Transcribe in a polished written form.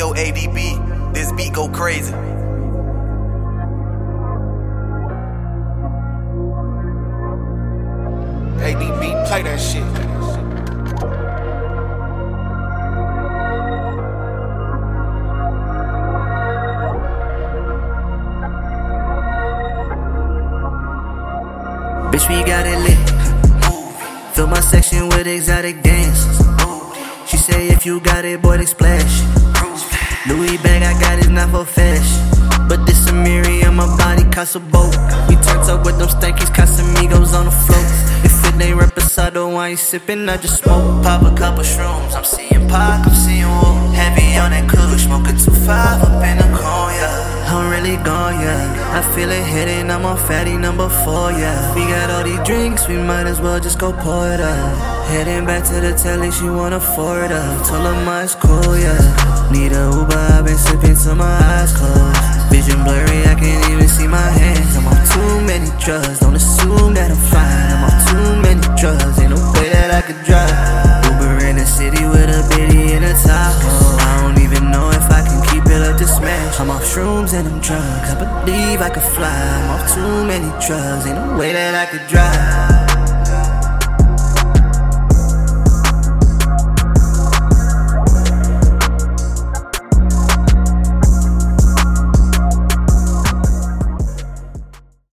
Yo, ADB, this beat go crazy. ADB, play that shit. Bitch, we got it lit. Fill my section with exotic dances. She say if you got it, boy, they splash. Louis bag, I got it not for fashion, but this a Miri on my body costs a boat. We turned up with them stankies, Casamigos on the float. If it ain't reposado, I ain't sippin', I just smoke. Pop a couple shrooms, I'm seeing Pac, I'm seeing Woo. Heavy on that kush, smoking 2-5 up in the cognac. I'm really gone, yeah. I feel it hitting, I'm on fatty number 4, yeah. We got all these drinks, we might as well just go pour it up. Heading back to the telly, she wanna afford up. Told her my it's cool, yeah. Need a Uber, I've been sipping till my eyes closed. Vision blurry, I can't even see my hands. I'm on too many drugs, don't assume that I'm fine. I'm on too many drugs, ain't no way that I could drive. Uber in the city with a biddy in a Tahoe. I don't even know if I can keep it up to smash. I'm off shrooms and I'm drugs, I believe I could fly. I'm off too many drugs, ain't no way that I could drive.